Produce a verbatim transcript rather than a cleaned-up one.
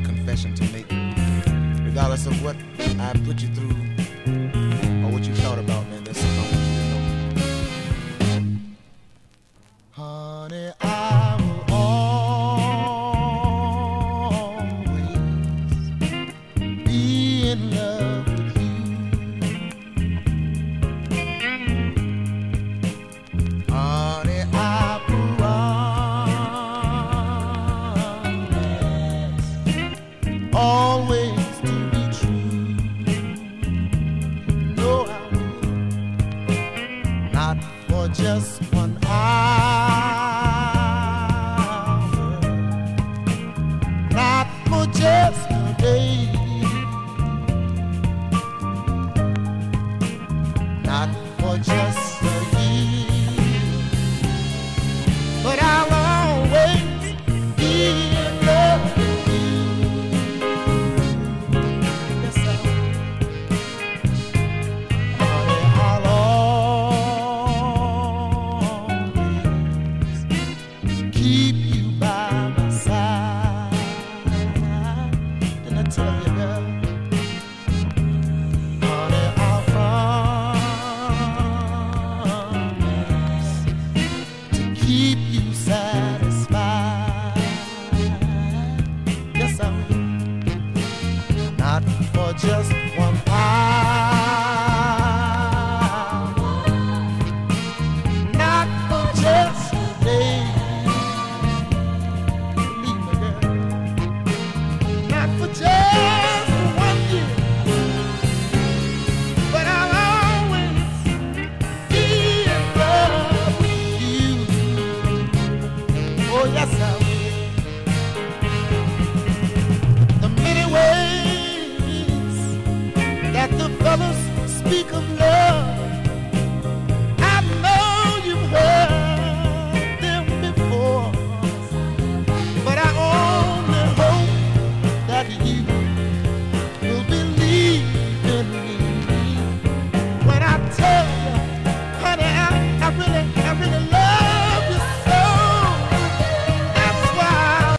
confession to make. Regardless of what I put you through or what you thought about, man, that's something I want you to know. Honey, I will always be in love with you. Honey, I promise always to be true. No, I will not for just one hour, not for just a day, not for just a year, but I'll always be in love with you. Yes, I will. Honey, I'll always keep you by my side. Didn't I tell you, girl? Honey, I'll promise to keep you satisfied. Yes, I will. Not for just